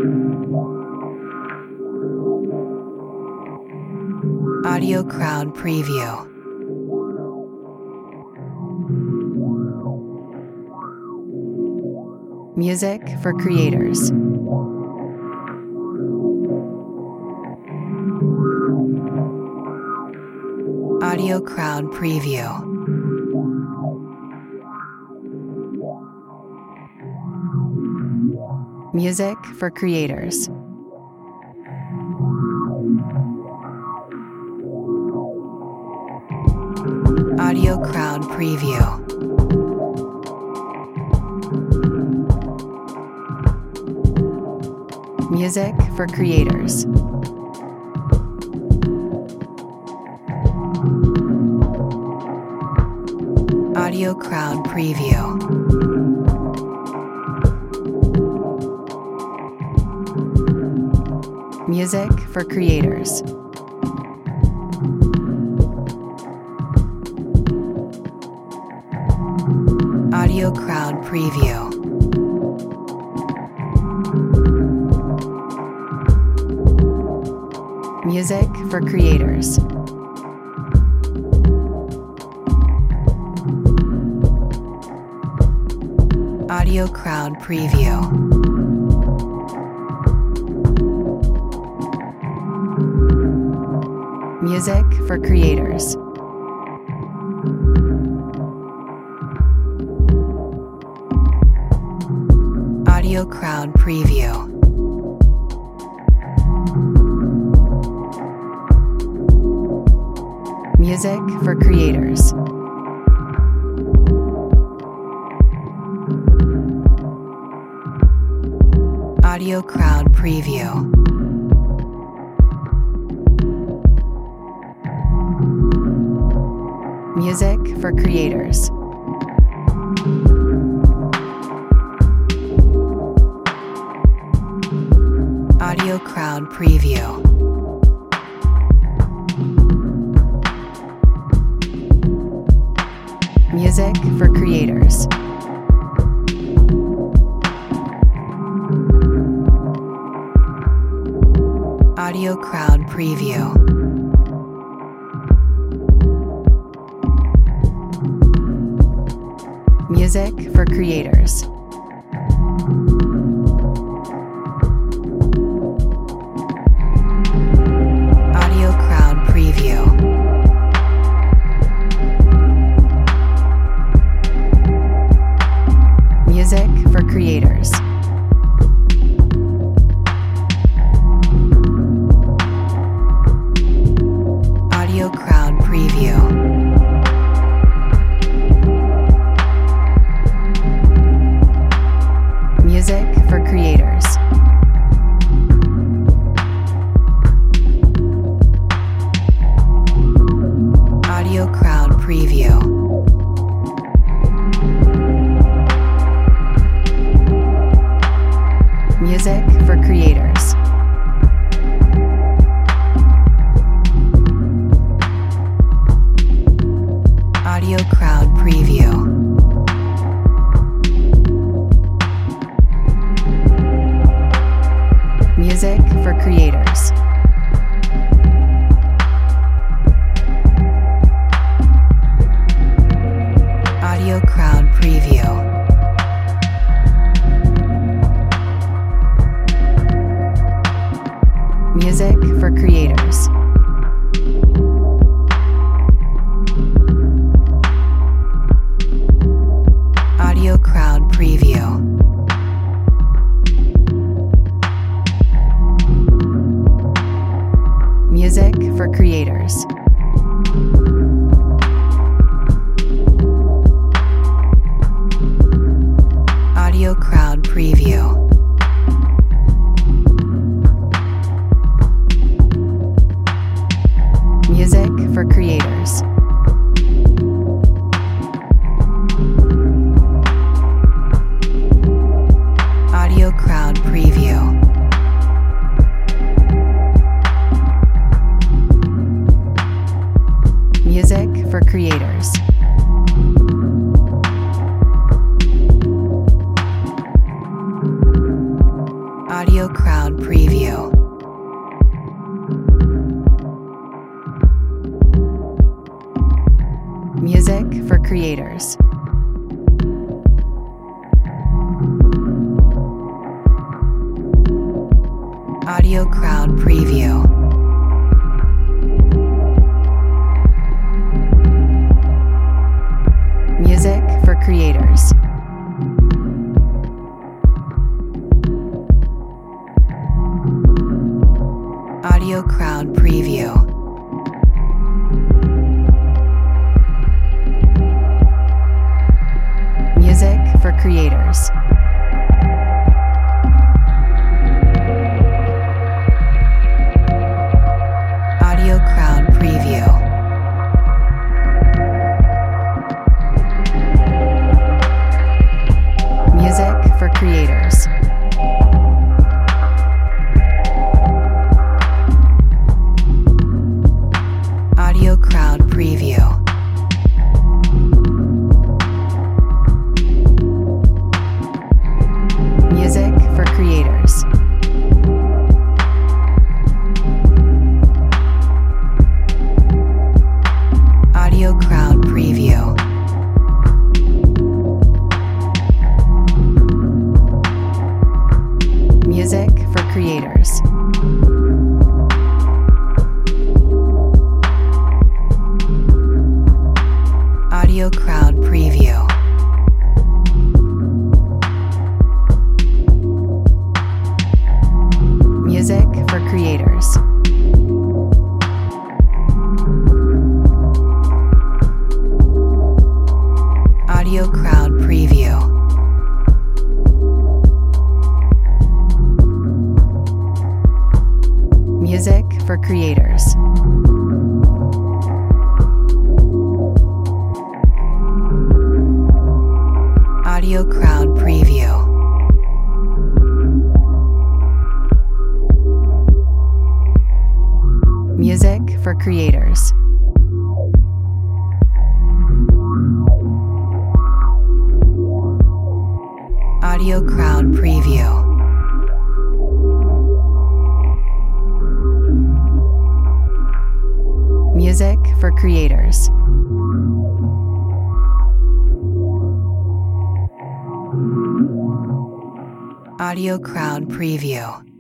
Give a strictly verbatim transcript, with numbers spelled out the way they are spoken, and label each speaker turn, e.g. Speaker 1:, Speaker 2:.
Speaker 1: Audio Crowd Preview. Music for creators. Audio Crowd Preview. Music for creators. Audio Crowd Preview. Music for creators. Audio Crowd Preview. Music for creators. Audio Crowd Preview. Music for creators. Audio Crowd Preview. Music for creators. Audio Crowd Preview. Music for creators. Audio Crowd Preview. Music for creators. Audio Crowd Preview. Music for creators. Audio Crowd Preview. Music for creators. Audio Crowd Preview. Music for creators. Audio Crowd Preview. Music for creators. Audio Crowd Preview. Music for creators. Audio Crowd Preview. Music for creators. Audio Crowd Preview. Music for creators. Audio Crowd Preview. Music for creators. Audio Crowd Preview. Music for creators. Audio Crowd Preview. Audio Crowd Preview. Music for creators. Audio Crowd Preview. Music for creators. Audio Crowd Preview. Music for creators. Audio Crowd Preview. Music for creators. Audio Crowd Preview. Music for creators. Audio Crowd Preview. Music for creators. Audio Crowd Preview. Music for creators. Audio Crowd Preview. Music for creators. Audio Crowd Preview. Music for creators. Audio Crowd Preview. Music for creators. Audio Crowd Preview.